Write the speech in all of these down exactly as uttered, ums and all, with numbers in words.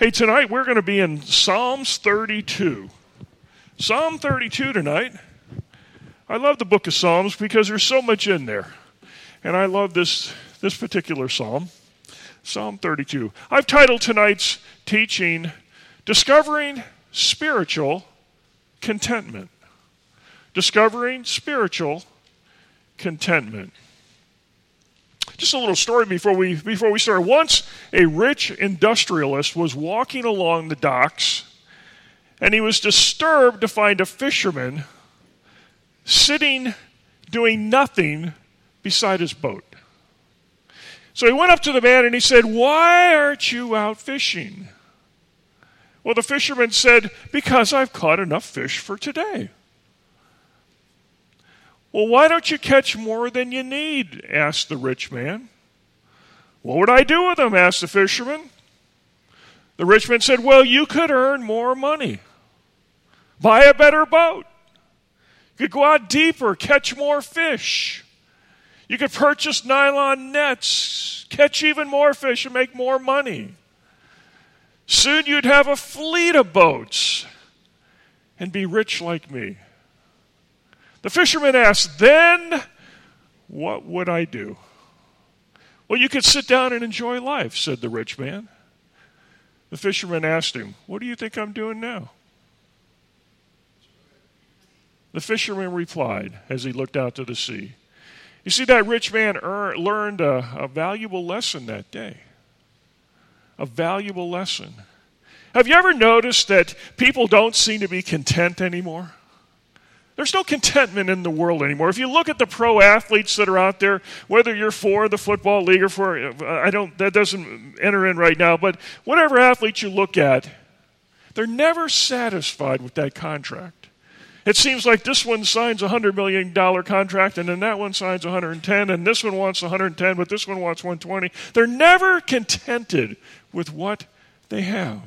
Hey, tonight we're going to be in Psalms thirty-two. Psalm thirty-two tonight. I love the book of Psalms because there's so much in there. And I love this, this particular psalm, Psalm thirty-two. I've titled tonight's teaching, Discovering Spiritual Contentment. Discovering Spiritual Contentment. Just a little story before we before we start. Once a rich industrialist was walking along the docks, and he was disturbed to find a fisherman sitting doing nothing beside his boat. So he went up to the man and he said, "Why aren't you out fishing?" Well, the fisherman said, "Because I've caught enough fish for today." "Well, why don't you catch more than you need?" asked the rich man. "What would I do with them?" asked the fisherman. The rich man said, "Well, you could earn more money. Buy a better boat. You could go out deeper, catch more fish. You could purchase nylon nets, catch even more fish and make more money. Soon you'd have a fleet of boats and be rich like me." The fisherman asked, "Then what would I do?" "Well, you could sit down and enjoy life," said the rich man. The fisherman asked him, "What do you think I'm doing now?" The fisherman replied as he looked out to the sea. You see, that rich man earned, learned a, a valuable lesson that day. A valuable lesson. Have you ever noticed that people don't seem to be content anymore? There's no contentment in the world anymore. If you look at the pro athletes that are out there, whether you're for the football league or for, I don't, that doesn't enter in right now, but whatever athlete you look at, they're never satisfied with that contract. It seems like this one signs a one hundred million dollars contract, and then that one signs one hundred ten, and this one wants one hundred ten, but this one wants one hundred twenty. They're never contented with what they have.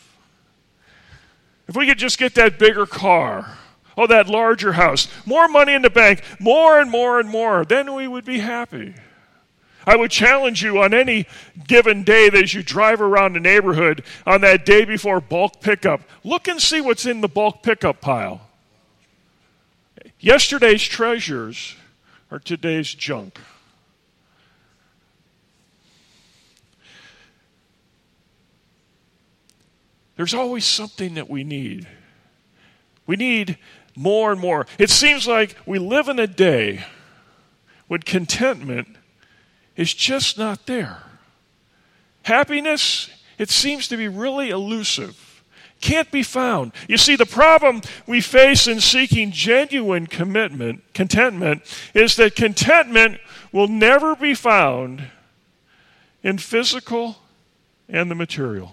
If we could just get that bigger car, oh, that larger house, more money in the bank, more and more and more, then we would be happy. I would challenge you on any given day that as you drive around the neighborhood on that day before bulk pickup, look and see what's in the bulk pickup pile. Yesterday's treasures are today's junk. There's always something that we need. We need more and more. It seems like we live in a day when contentment is just not there. Happiness, it seems to be really elusive. Can't be found. You see, the problem we face in seeking genuine commitment, contentment is that contentment will never be found in physical and the material.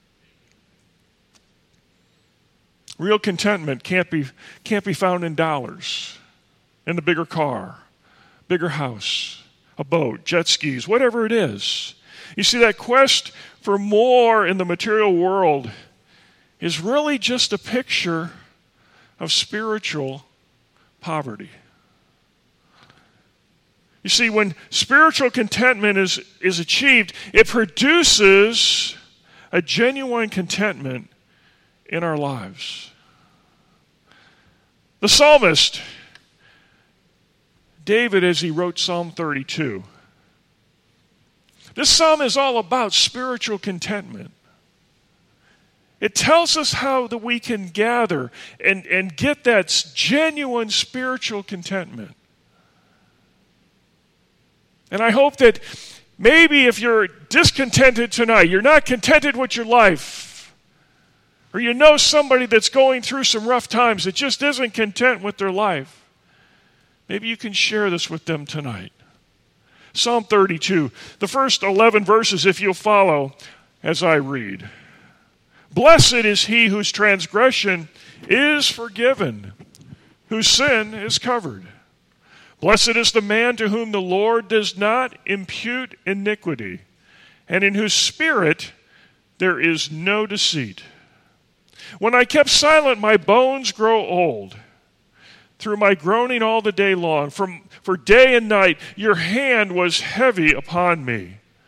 Real contentment can't be, can't be found in dollars, in the bigger car, bigger house, a boat, jet skis, whatever it is. You see, that quest for more in the material world is really just a picture of spiritual poverty. You see, when spiritual contentment is, is achieved, it produces a genuine contentment in our lives. The psalmist, David, as he wrote Psalm thirty-two, this psalm is all about spiritual contentment. It tells us how that we can gather and, and get that genuine spiritual contentment. And I hope that maybe if you're discontented tonight, you're not contented with your life, or you know somebody that's going through some rough times that just isn't content with their life, maybe you can share this with them tonight. Psalm thirty-two, the first eleven verses, if you'll follow as I read. Blessed is he whose transgression is forgiven, whose sin is covered. Blessed is the man to whom the Lord does not impute iniquity, and in whose spirit there is no deceit. When I kept silent, my bones grow old. Through my groaning all the day long, from, for day and night, your hand was heavy upon me.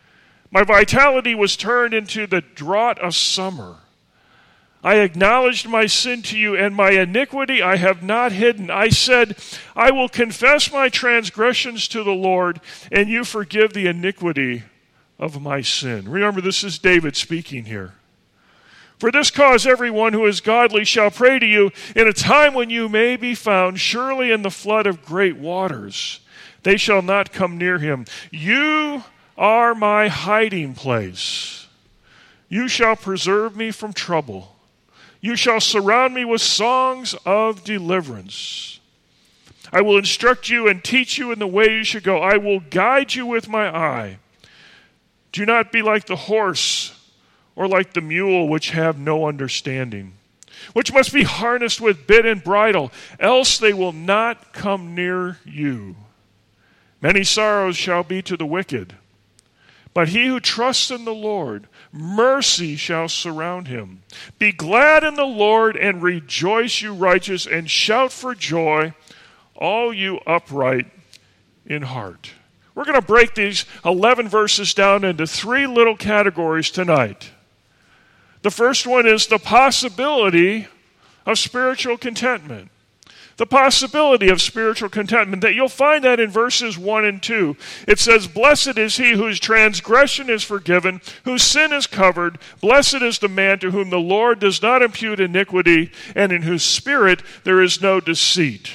My vitality was turned into the drought of summer. I acknowledged my sin to you, and my iniquity I have not hidden. I said, I will confess my transgressions to the Lord, and you forgive the iniquity of my sin. Remember, this is David speaking here. For this cause everyone who is godly shall pray to you in a time when you may be found, surely in the flood of great waters. They shall not come near him. You are my hiding place. You shall preserve me from trouble. You shall surround me with songs of deliverance. I will instruct you and teach you in the way you should go. I will guide you with my eye. Do not be like the horse or like the mule, which have no understanding, which must be harnessed with bit and bridle, else they will not come near you. Many sorrows shall be to the wicked, but he who trusts in the Lord, mercy shall surround him. Be glad in the Lord and rejoice, you righteous, and shout for joy, all you upright in heart. We're going to break these eleven verses down into three little categories tonight. The first one is the possibility of spiritual contentment. The possibility of spiritual contentment. That you'll find that in verses one and two. It says, blessed is he whose transgression is forgiven, whose sin is covered. Blessed is the man to whom the Lord does not impute iniquity, and in whose spirit there is no deceit.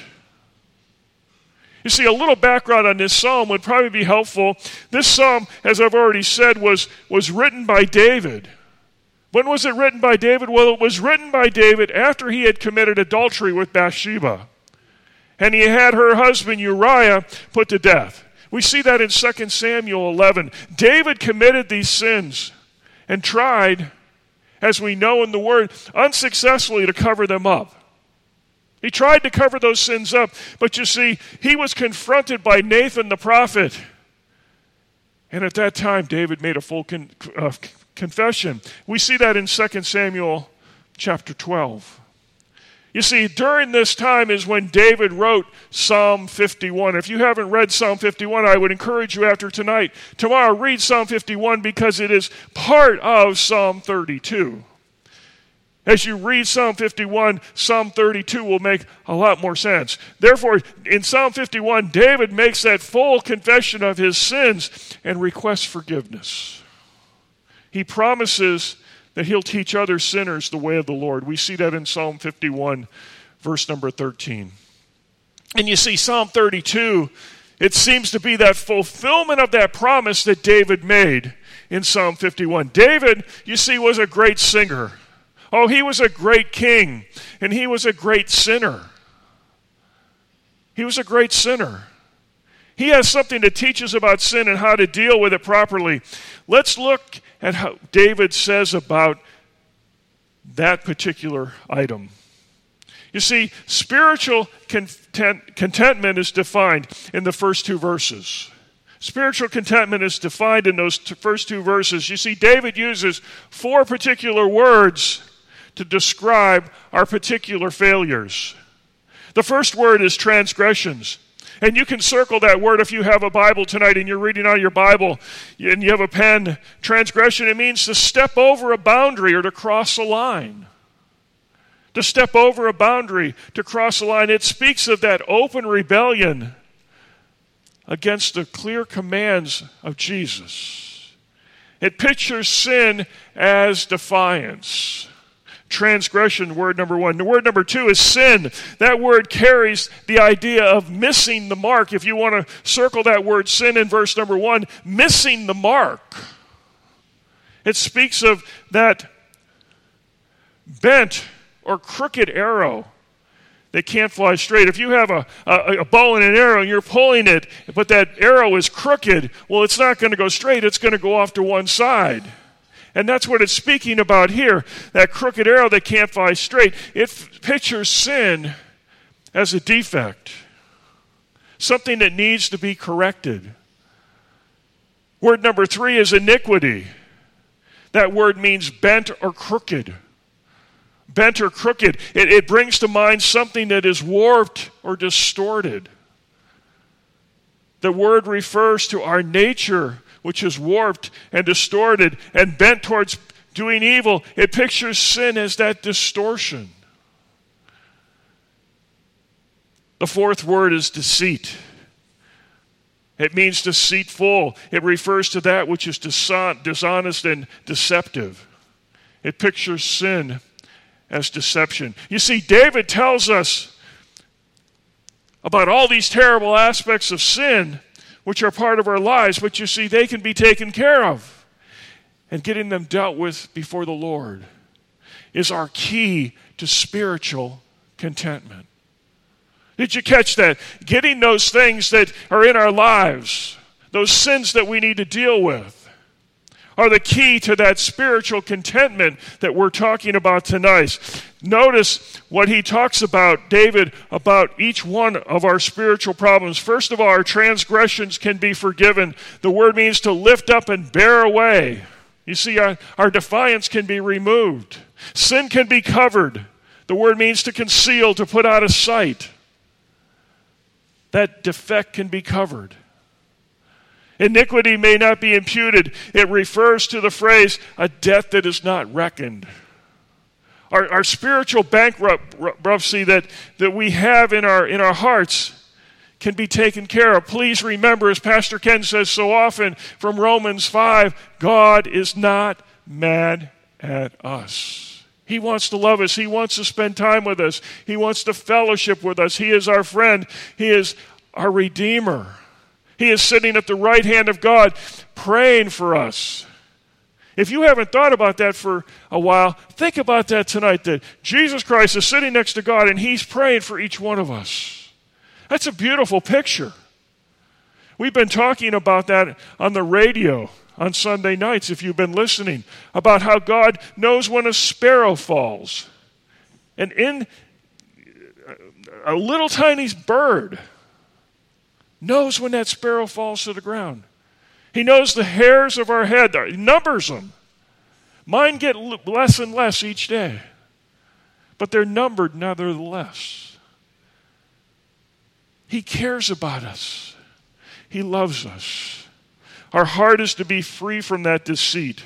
You see, a little background on this psalm would probably be helpful. This psalm, as I've already said, was, was written by David. When was it written by David? Well, it was written by David after he had committed adultery with Bathsheba. And he had her husband Uriah put to death. We see that in Second Samuel eleven. David committed these sins and tried, as we know in the Word, unsuccessfully to cover them up. He tried to cover those sins up, but you see, he was confronted by Nathan the prophet. And at that time, David made a full con- uh, confession. We see that in Second Samuel chapter twelve. You see, during this time is when David wrote Psalm fifty-one. If you haven't read Psalm fifty-one, I would encourage you after tonight, tomorrow, read Psalm fifty-one because it is part of Psalm thirty-two. As you read Psalm fifty-one, Psalm thirty-two will make a lot more sense. Therefore, in Psalm fifty-one, David makes that full confession of his sins and requests forgiveness. He promises that he'll teach other sinners the way of the Lord. We see that in Psalm fifty-one, verse number thirteen. And you see, Psalm thirty-two, it seems to be that fulfillment of that promise that David made in Psalm fifty-one. David, you see, was a great singer. Oh, he was a great king, and he was a great sinner. He was a great sinner. He has something to teach us about sin and how to deal with it properly. Let's look at how David says about that particular item. You see, spiritual content, contentment is defined in the first two verses. Spiritual contentment is defined in those t- first two verses. You see, David uses four particular words to describe our particular failures. The first word is transgressions. And you can circle that word if you have a Bible tonight and you're reading out of your Bible and you have a pen. Transgression, it means to step over a boundary or to cross a line. To step over a boundary, to cross a line. It speaks of that open rebellion against the clear commands of Jesus. It pictures sin as defiance. Transgression, word number one. The word number two is sin. That word carries the idea of missing the mark. If you want to circle that word sin in verse number one, missing the mark. It speaks of that bent or crooked arrow that can't fly straight. If you have a, a, a bow and an arrow and you're pulling it, but that arrow is crooked, well, it's not going to go straight. It's going to go off to one side. And that's what it's speaking about here, that crooked arrow that can't fly straight. It f- pictures sin as a defect, something that needs to be corrected. Word number three is iniquity. That word means bent or crooked. Bent or crooked. It, it brings to mind something that is warped or distorted. The word refers to our nature, which is warped and distorted and bent towards doing evil. It pictures sin as that distortion. The fourth word is deceit. It means deceitful. It refers to that which is dishonest and deceptive. It pictures sin as deception. You see, David tells us about all these terrible aspects of sin which are part of our lives, but you see, they can be taken care of. And getting them dealt with before the Lord is our key to spiritual contentment. Did you catch that? Getting those things that are in our lives, those sins that we need to deal with, are the key to that spiritual contentment that we're talking about tonight. Notice what he talks about, David, about each one of our spiritual problems. First of all, our transgressions can be forgiven. The word means to lift up and bear away. You see, our, our defiance can be removed. Sin can be covered. The word means to conceal, to put out of sight. That defect can be covered. Iniquity may not be imputed. It refers to the phrase, a debt that is not reckoned. Our, our spiritual bankruptcy that, that we have in our, in our hearts can be taken care of. Please remember, as Pastor Ken says so often from Romans five, God is not mad at us. He wants to love us. He wants to spend time with us. He wants to fellowship with us. He is our friend. He is our Redeemer. He is sitting at the right hand of God praying for us. If you haven't thought about that for a while, think about that tonight, that Jesus Christ is sitting next to God and he's praying for each one of us. That's a beautiful picture. We've been talking about that on the radio on Sunday nights, if you've been listening, about how God knows when a sparrow falls. And in a little tiny bird knows when that sparrow falls to the ground. He knows the hairs of our head. He numbers them. Mine get less and less each day. But they're numbered nevertheless. He cares about us. He loves us. Our heart is to be free from that deceit.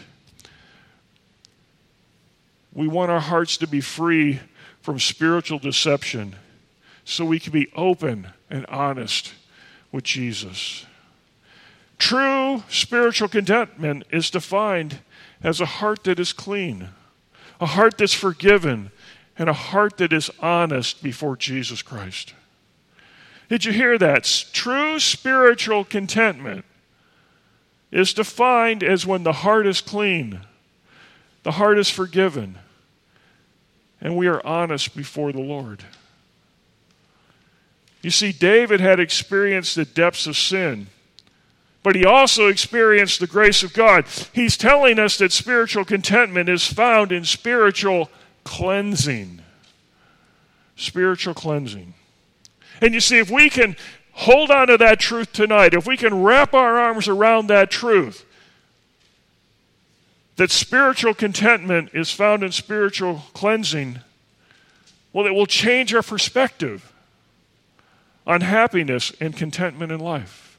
We want our hearts to be free from spiritual deception so we can be open and honest with Jesus. True spiritual contentment is defined as a heart that is clean, a heart that's forgiven, and a heart that is honest before Jesus Christ. Did you hear that? True spiritual contentment is defined as when the heart is clean, the heart is forgiven, and we are honest before the Lord. You see, David had experienced the depths of sin, but he also experienced the grace of God. He's telling us that spiritual contentment is found in spiritual cleansing. Spiritual cleansing. And you see, if we can hold on to that truth tonight, if we can wrap our arms around that truth, that spiritual contentment is found in spiritual cleansing, well, it will change our perspective on happiness and contentment in life.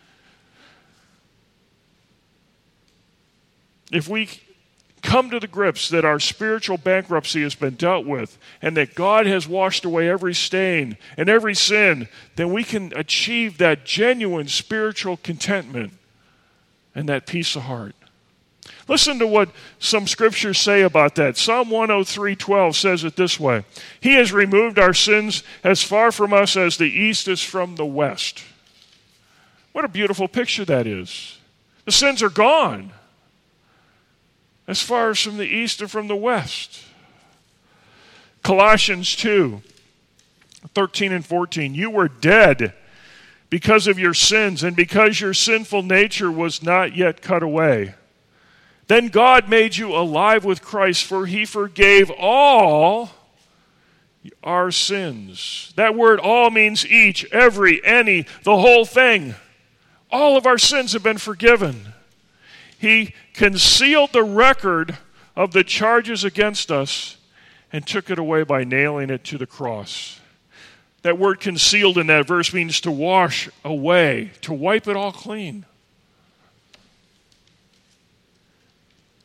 If we come to the grips that our spiritual bankruptcy has been dealt with and that God has washed away every stain and every sin, then we can achieve that genuine spiritual contentment and that peace of heart. Listen to what some scriptures say about that. Psalm one oh three twelve says it this way: He has removed our sins as far from us as the east is from the west. What a beautiful picture that is. The sins are gone as far as from the east and from the west. Colossians two thirteen and fourteen. You were dead because of your sins and because your sinful nature was not yet cut away. Then God made you alive with Christ, for he forgave all our sins. That word all means each, every, any, the whole thing. All of our sins have been forgiven. He concealed the record of the charges against us and took it away by nailing it to the cross. That word concealed in that verse means to wash away, to wipe it all clean.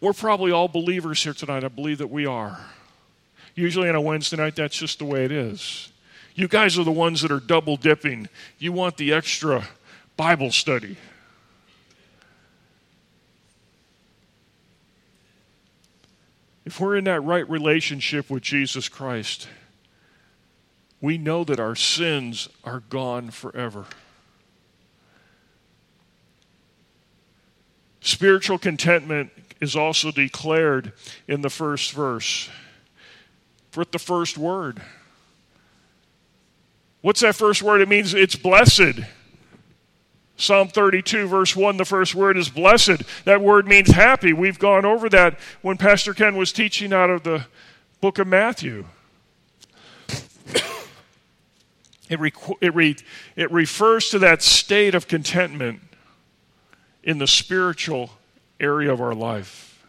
We're probably all believers here tonight. I believe that we are. Usually on a Wednesday night, that's just the way it is. You guys are the ones that are double dipping. You want the extra Bible study. If we're in that right relationship with Jesus Christ, we know that our sins are gone forever. Spiritual contentment is also declared in the first verse. With the first word. What's that first word? It means it's blessed. Psalm thirty-two, verse one, the first word is blessed. That word means happy. We've gone over that when Pastor Ken was teaching out of the book of Matthew. It, re- it, re- it refers to that state of contentment in the spiritual area of our life.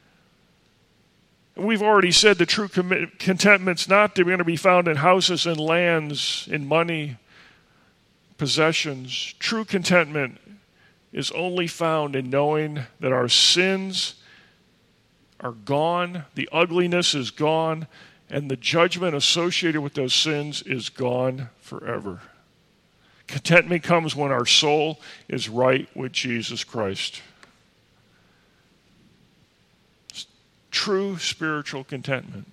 We've already said the true com- contentment's not going to be found in houses and lands, in money, possessions. True contentment is only found in knowing that our sins are gone, the ugliness is gone, and the judgment associated with those sins is gone forever. Contentment comes when our soul is right with Jesus Christ. True spiritual contentment.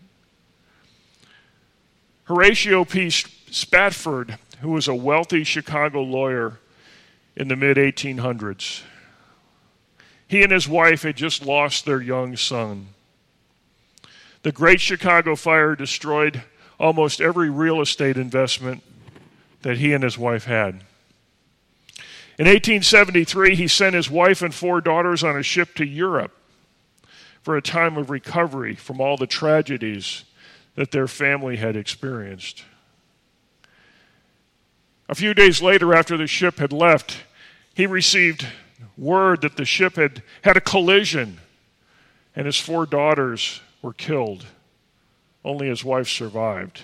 Horatio P. Spafford, who was a wealthy Chicago lawyer in the mid eighteen hundreds, he and his wife had just lost their young son. The Great Chicago Fire destroyed almost every real estate investment that he and his wife had. In eighteen seventy-three, he sent his wife and four daughters on a ship to Europe for a time of recovery from all the tragedies that their family had experienced. A few days later, after the ship had left, he received word that the ship had had a collision and his four daughters were killed. Only his wife survived.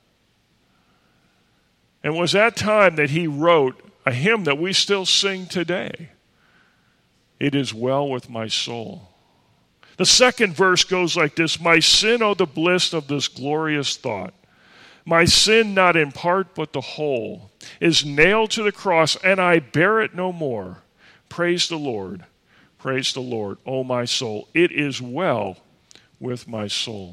And it was that time that he wrote a hymn that we still sing today. It is well with my soul. The second verse goes like this: my sin, oh, the bliss of this glorious thought. My sin, not in part but the whole, is nailed to the cross, and I bear it no more. Praise the Lord, praise the Lord, O my soul. It is well with my soul.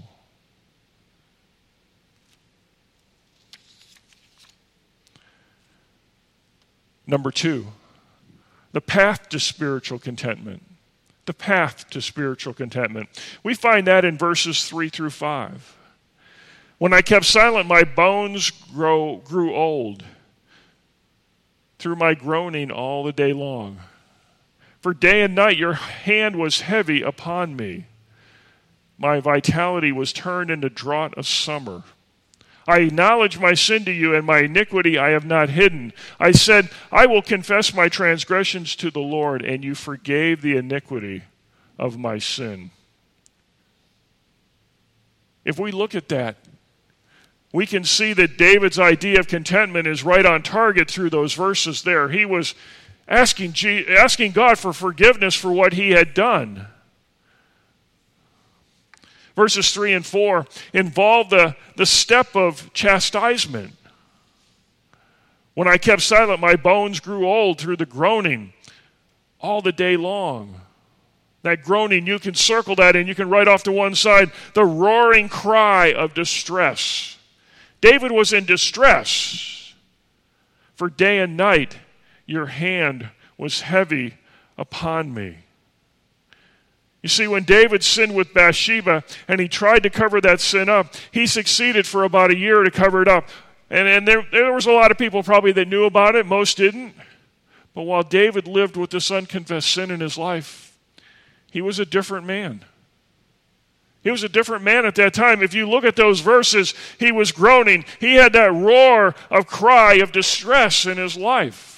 Number two, the path to spiritual contentment. The path to spiritual contentment. We find that in verses three through five. When I kept silent, my bones grow, grew old through my groaning all the day long. For day and night your hand was heavy upon me. My vitality was turned into drought of summer. I acknowledge my sin to you, and my iniquity I have not hidden. I said, I will confess my transgressions to the Lord, and you forgave the iniquity of my sin. If we look at that, we can see that David's idea of contentment is right on target through those verses there. He was asking, asking God for forgiveness for what he had done. Verses three and four involve the, the step of chastisement. When I kept silent, my bones grew old through the groaning all the day long. That groaning, you can circle that and you can write off to one side the roaring cry of distress. David was in distress. For day and night your hand was heavy upon me. You see, when David sinned with Bathsheba and he tried to cover that sin up, he succeeded for about a year to cover it up. And, and there, there was a lot of people probably that knew about it. Most didn't. But while David lived with this unconfessed sin in his life, he was a different man. He was a different man at that time. If you look at those verses, he was groaning. He had that roar of cry of distress in his life.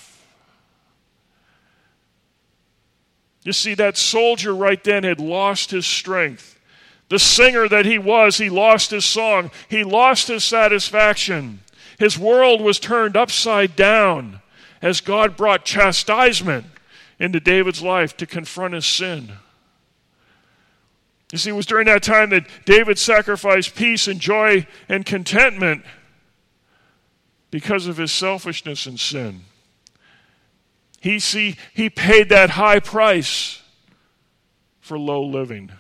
You see, that soldier right then had lost his strength. The singer that he was, he lost his song. He lost his satisfaction. His world was turned upside down as God brought chastisement into David's life to confront his sin. You see, it was during that time that David sacrificed peace and joy and contentment because of his selfishness and sin. He, see, he paid that high price for low living.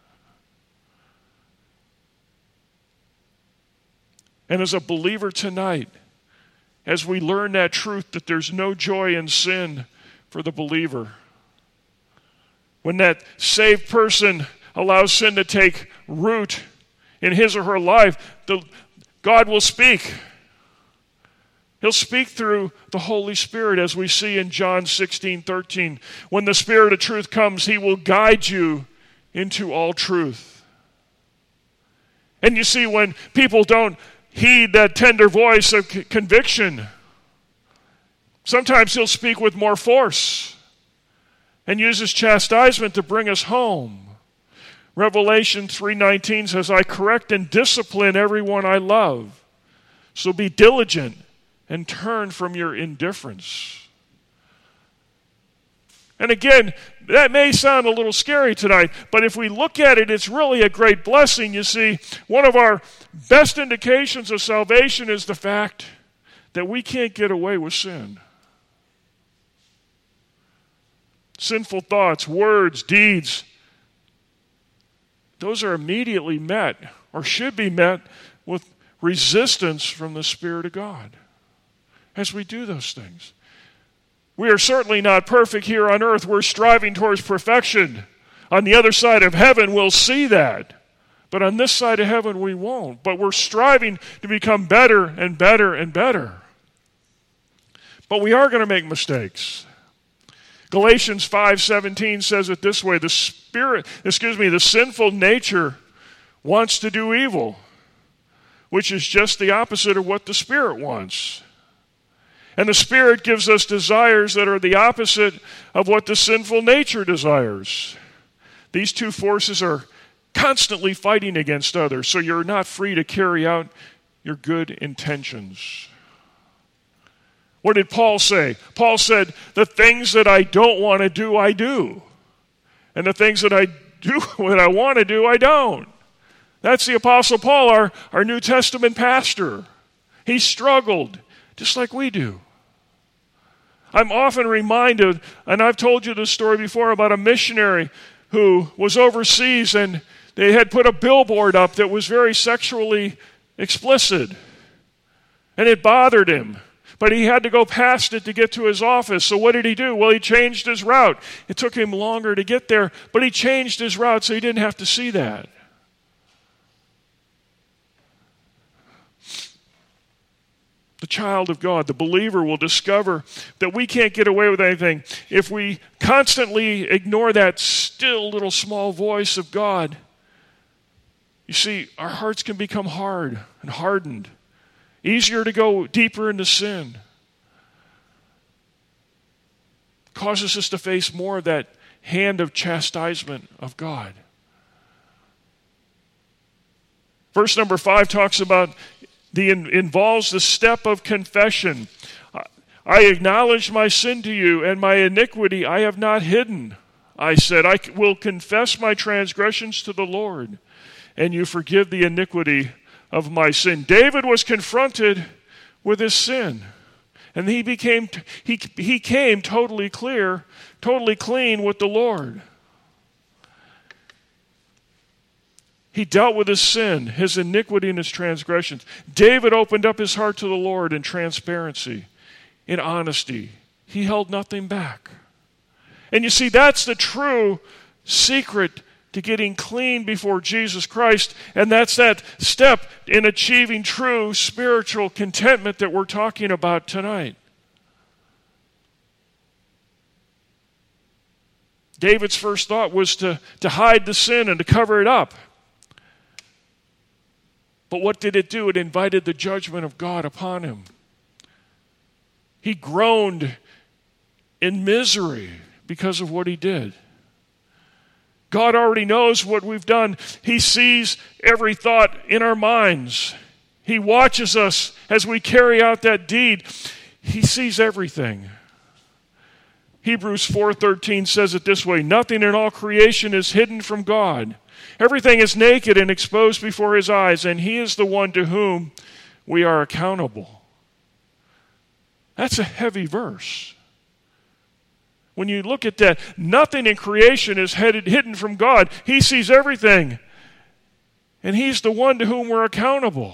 And as a believer tonight, as we learn that truth that there's no joy in sin for the believer, when that saved person allows sin to take root in his or her life, the, God will speak. He'll speak through the Holy Spirit, as we see in John sixteen thirteen. When the Spirit of truth comes, he will guide you into all truth. And you see, when people don't heed that tender voice of c- conviction, sometimes he'll speak with more force and uses chastisement to bring us home. Revelation three nineteen says, I correct and discipline everyone I love. So be diligent and turn from your indifference. And again, that may sound a little scary tonight, but if we look at it, it's really a great blessing. You see, one of our best indications of salvation is the fact that we can't get away with sin. Sinful thoughts, words, deeds, those are immediately met, or should be met, with resistance from the Spirit of God as we do those things. We are certainly not perfect here on earth. We're striving towards perfection. On the other side of heaven, we'll see that. But on this side of heaven, we won't. But we're striving to become better and better and better. But we are going to make mistakes. Galatians five seventeen says it this way: the spirit, excuse me, the sinful nature wants to do evil, which is just the opposite of what the Spirit wants. And the Spirit gives us desires that are the opposite of what the sinful nature desires. These two forces are constantly fighting against others, so you're not free to carry out your good intentions. What did Paul say? Paul said, the things that I don't want to do, I do. And the things that I do, what I want to do, I don't. That's the Apostle Paul, our, our New Testament pastor. He struggled, just like we do. I'm often reminded, and I've told you this story before, about a missionary who was overseas and they had put a billboard up that was very sexually explicit. And it bothered him. But he had to go past it to get to his office. So what did he do? Well, he changed his route. It took him longer to get there, but he changed his route so he didn't have to see that. The child of God, the believer, will discover that we can't get away with anything if we constantly ignore that still little small voice of God. You see, our hearts can become hard and hardened. Easier to go deeper into sin. Causes us to face more of that hand of chastisement of God. Verse number five talks about the involves the step of confession. I acknowledge my sin to you, and my iniquity I have not hidden. I said, I will confess my transgressions to the Lord, and you forgive the iniquity of my sin. David was confronted with his sin, and he became he he came totally clear, totally clean with the Lord. He dealt with his sin, his iniquity, and his transgressions. David opened up his heart to the Lord in transparency, in honesty. He held nothing back. And you see, that's the true secret to getting clean before Jesus Christ, and that's that step in achieving true spiritual contentment that we're talking about tonight. David's first thought was to, to hide the sin and to cover it up. But what did it do? It invited the judgment of God upon him. He groaned in misery because of what he did. God already knows what we've done. He sees every thought in our minds. He watches us as we carry out that deed. He sees everything. Hebrews four thirteen says it this way: nothing in all creation is hidden from God. Everything is naked and exposed before his eyes, and he is the one to whom we are accountable. That's a heavy verse. When you look at that, nothing in creation is headed, hidden from God. He sees everything. And he's the one to whom we're accountable.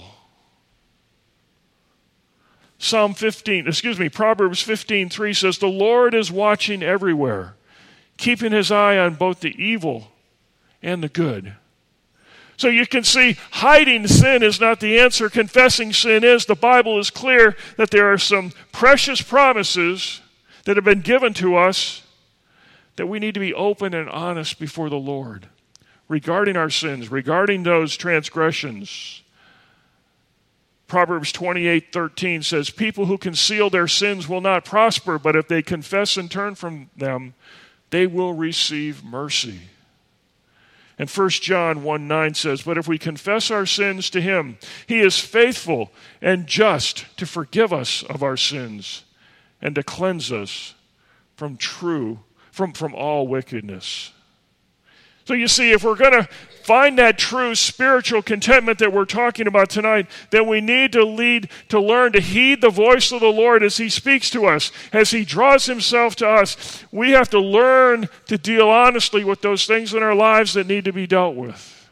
Psalm fifteen, excuse me, Proverbs fifteen three says, the Lord is watching everywhere, keeping his eye on both the evil and the good. So you can see hiding sin is not the answer. Confessing sin is. The Bible is clear that there are some precious promises that have been given to us that we need to be open and honest before the Lord regarding our sins, regarding those transgressions. Proverbs twenty-eight thirteen says, people who conceal their sins will not prosper, but if they confess and turn from them, they will receive mercy. And First John one nine says, but if we confess our sins to him, he is faithful and just to forgive us of our sins and to cleanse us from true, from, from all wickedness. So you see, if we're going to find that true spiritual contentment that we're talking about tonight, then we need to lead, to learn to heed the voice of the Lord as he speaks to us, as he draws himself to us. We have to learn to deal honestly with those things in our lives that need to be dealt with.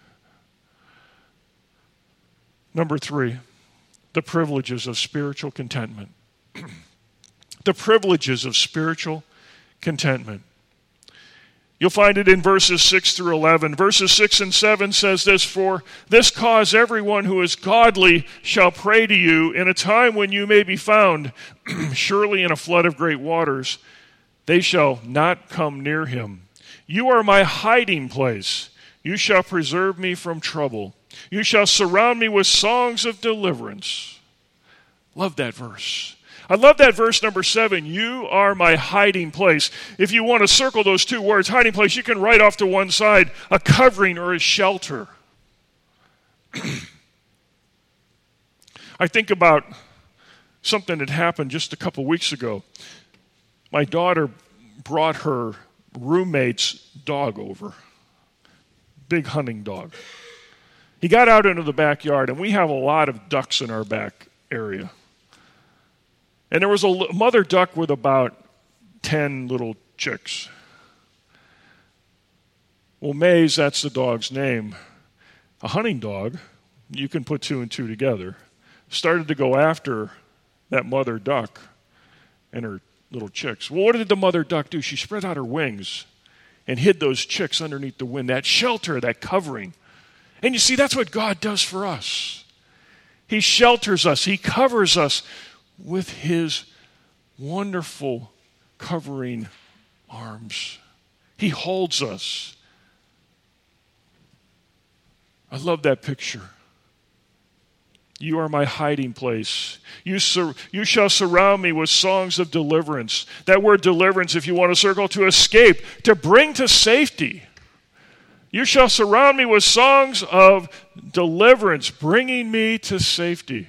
Number three, the privileges of spiritual contentment. The privileges of spiritual contentment. You'll find it in verses six through eleven. Verses six and seven says this, for this cause everyone who is godly shall pray to you in a time when you may be found, surely in a flood of great waters. They shall not come near him. You are my hiding place. You shall preserve me from trouble. You shall surround me with songs of deliverance. Love that verse. I love that verse number seven. You are my hiding place. If you want to circle those two words, hiding place, you can write off to one side a covering or a shelter. I think about something that happened just a couple weeks ago. My daughter brought her roommate's dog over. Big hunting dog. He got out into the backyard, and we have a lot of ducks in our back area. And there was a mother duck with about ten little chicks. Well, Maze, that's the dog's name. A hunting dog, you can put two and two together, started to go after that mother duck and her little chicks. Well, what did the mother duck do? She spread out her wings and hid those chicks underneath the wind, that shelter, that covering. And you see, that's what God does for us. He shelters us. He covers us with his wonderful covering arms. He holds us. I love that picture. You are my hiding place. You, sur- you shall surround me with songs of deliverance. That word deliverance, if you want to circle, to escape, to bring to safety. You shall surround me with songs of deliverance, bringing me to safety.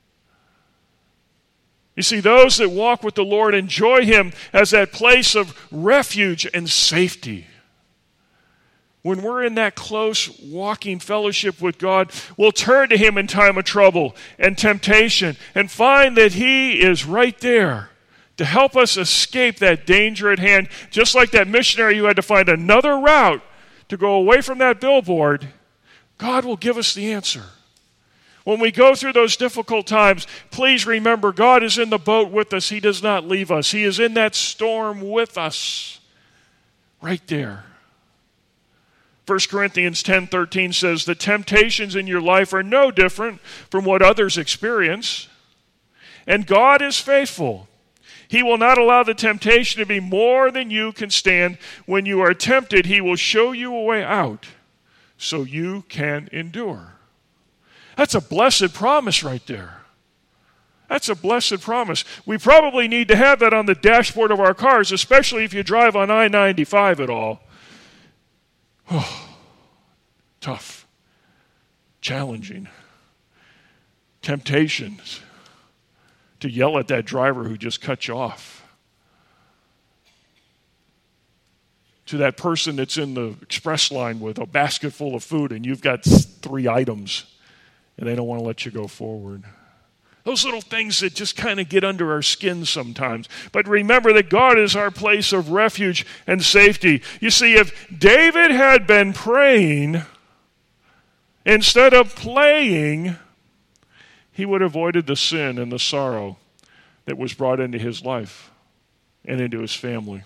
You see, those that walk with the Lord enjoy him as that place of refuge and safety. When we're in that close walking fellowship with God, we'll turn to him in time of trouble and temptation and find that he is right there to help us escape that danger at hand. Just like that missionary who had to find another route to go away from that billboard, God will give us the answer. When we go through those difficult times, please remember God is in the boat with us. He does not leave us. He is in that storm with us. Right there. First Corinthians ten thirteen says, the temptations in your life are no different from what others experience. And God is faithful. He will not allow the temptation to be more than you can stand. When you are tempted, he will show you a way out so you can endure. That's a blessed promise right there. That's a blessed promise. We probably need to have that on the dashboard of our cars, especially if you drive on I ninety-five at all. Oh, tough, challenging, temptations to yell at that driver who just cut you off. to that person that's in the express line with a basket full of food and you've got three items and they don't want to let you go forward. Those little things that just kind of get under our skin sometimes. But remember that God is our place of refuge and safety. You see, if David had been praying instead of playing, he would have avoided the sin and the sorrow that was brought into his life and into his family.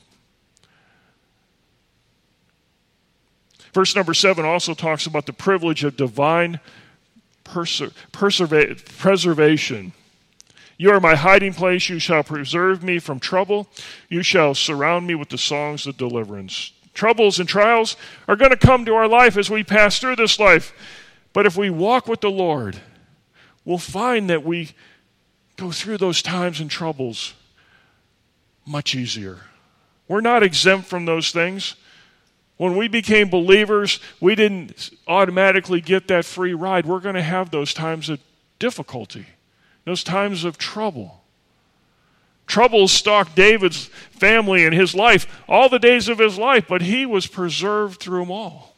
Verse number seven also talks about the privilege of divine Perser- perserva- preservation. You are my hiding place. You shall preserve me from trouble. You shall surround me with the songs of deliverance. Troubles and trials are going to come to our life as we pass through this life. But if we walk with the Lord, we'll find that we go through those times and troubles much easier. We're not exempt from those things. When we became believers, we didn't automatically get that free ride. We're going to have those times of difficulty, those times of trouble. Trouble stalked David's family and his life all the days of his life, but he was preserved through them all.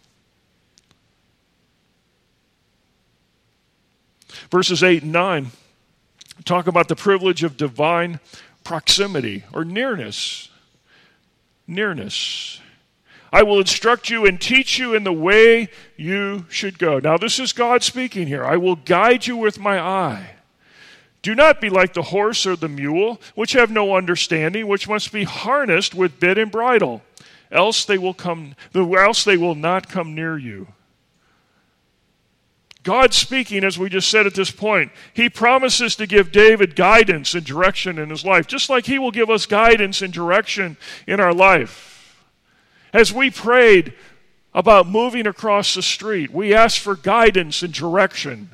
Verses eight and nine talk about the privilege of divine proximity or nearness. Nearness. I will instruct you and teach you in the way you should go. Now, this is God speaking here. I will guide you with my eye. Do not be like the horse or the mule, which have no understanding, which must be harnessed with bit and bridle, else they will come, else they will not come near you. God speaking, as we just said at this point, he promises to give David guidance and direction in his life, just like he will give us guidance and direction in our life. As we prayed about moving across the street, we asked for guidance and direction.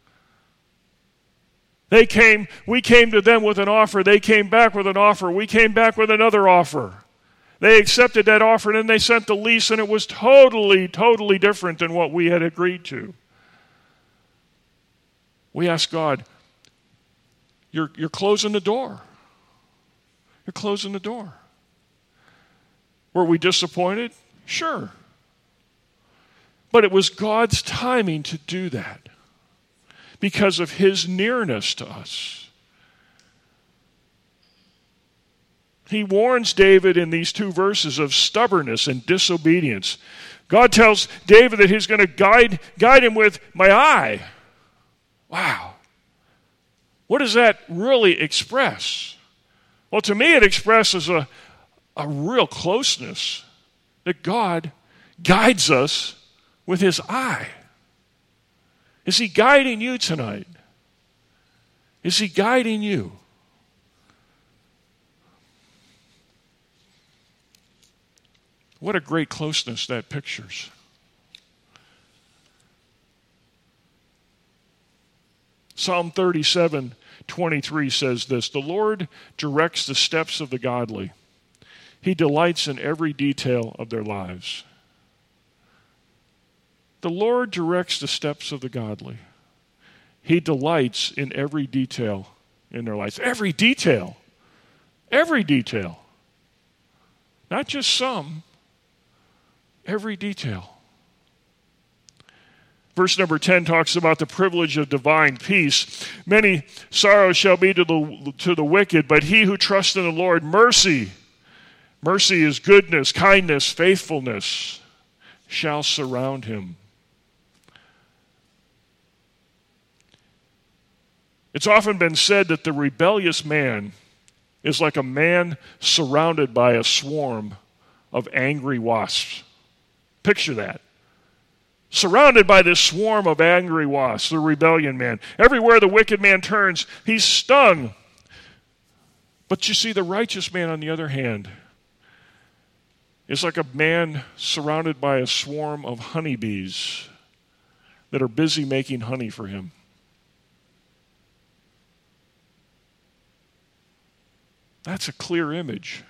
They came, we came to them with an offer. They came back with an offer. We came back with another offer. They accepted that offer and then they sent the lease, and it was totally, totally different than what we had agreed to. We asked God, you're, you're closing the door. You're closing the door. Were we disappointed? Sure. But it was God's timing to do that because of his nearness to us. He warns David in these two verses of stubbornness and disobedience. God tells David that he's going to guide, guide him with my eye. Wow. What does that really express? Well, to me it expresses a A real closeness that God guides us with his eye. Is he guiding you tonight? Is he guiding you? What a great closeness that pictures. Psalm thirty-seven twenty-three says this, the Lord directs the steps of the godly. He delights in every detail of their lives. The Lord directs the steps of the godly. He delights in every detail in their lives. Every detail. Every detail. Not just some. Every detail. Verse number ten talks about the privilege of divine peace. Many sorrows shall be to the, to the wicked, but he who trusts in the Lord, mercy, mercy is goodness, kindness, faithfulness shall surround him. It's often been said that the rebellious man is like a man surrounded by a swarm of angry wasps. Picture that. Surrounded by this swarm of angry wasps, the rebellion man. Everywhere the wicked man turns, he's stung. But you see, the righteous man, on the other hand, is like a man surrounded by a swarm of honeybees that are busy making honey for him. That's a clear image.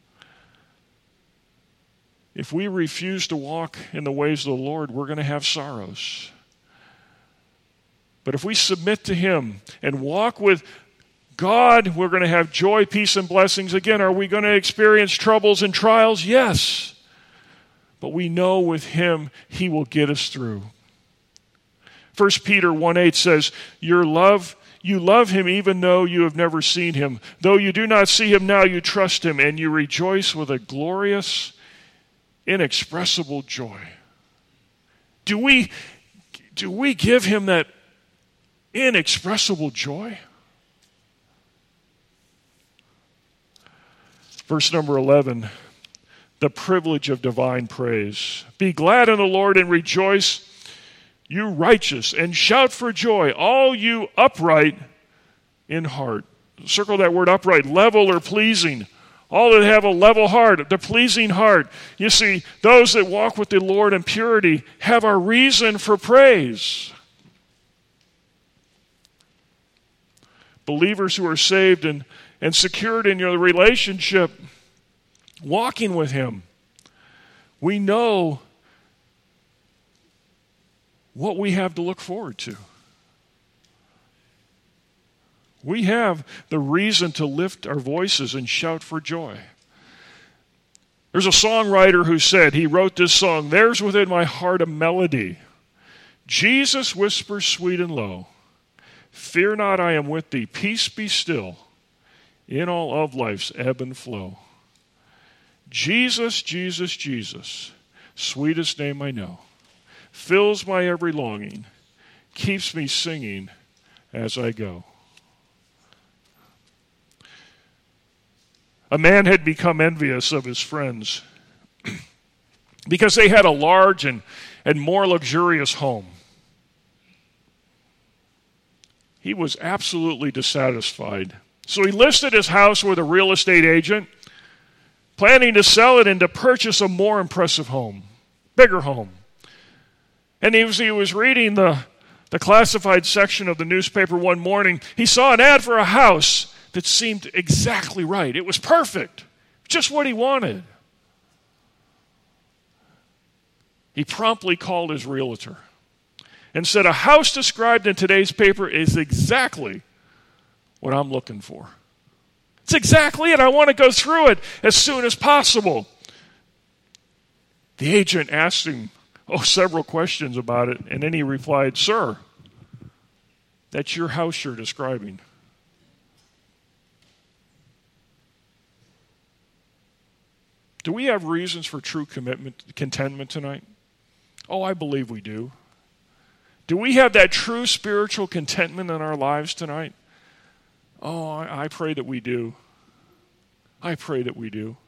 If we refuse to walk in the ways of the Lord, we're going to have sorrows. But if we submit to him and walk with God, we're going to have joy, peace, and blessings. Again, are we going to experience troubles and trials? Yes. but we know with him he will get us through. First Peter one eight says, Your love, you love him even though you have never seen him. Though you do not see him now, you trust him, and you rejoice with a glorious, inexpressible joy. Do we, do we give him that inexpressible joy? Verse number eleven, the privilege of divine praise. Be glad in the Lord and rejoice, you righteous, and shout for joy, all you upright in heart. Circle that word upright, level or pleasing. All that have a level heart, the pleasing heart. You see, those that walk with the Lord in purity have a reason for praise. Believers who are saved and, and secured in your relationship, walking with him, we know what we have to look forward to. We have the reason to lift our voices and shout for joy. There's a songwriter who said, he wrote this song, There's within my heart a melody. Jesus whispers sweet and low, Fear not, I am with thee. Peace be still in all of life's ebb and flow. Jesus, Jesus, Jesus, sweetest name I know, fills my every longing, keeps me singing as I go. A man had become envious of his friends because they had a large and, and more luxurious home. He was absolutely dissatisfied. So he listed his house with a real estate agent, planning to sell it and to purchase a more impressive home, bigger home. And he was, he was reading the, the classified section of the newspaper one morning. He saw an ad for a house that seemed exactly right. It was perfect, just what he wanted. He promptly called his realtor and said, a house described in today's paper is exactly what I'm looking for. It's exactly it. I want to go through it as soon as possible. The agent asked him, oh, several questions about it, and then he replied, Sir, that's your house you're describing. Do we have reasons for true commitment, contentment tonight? Oh, I believe we do. Do we have that true spiritual contentment in our lives tonight? Oh, I, I pray that we do. I pray that we do.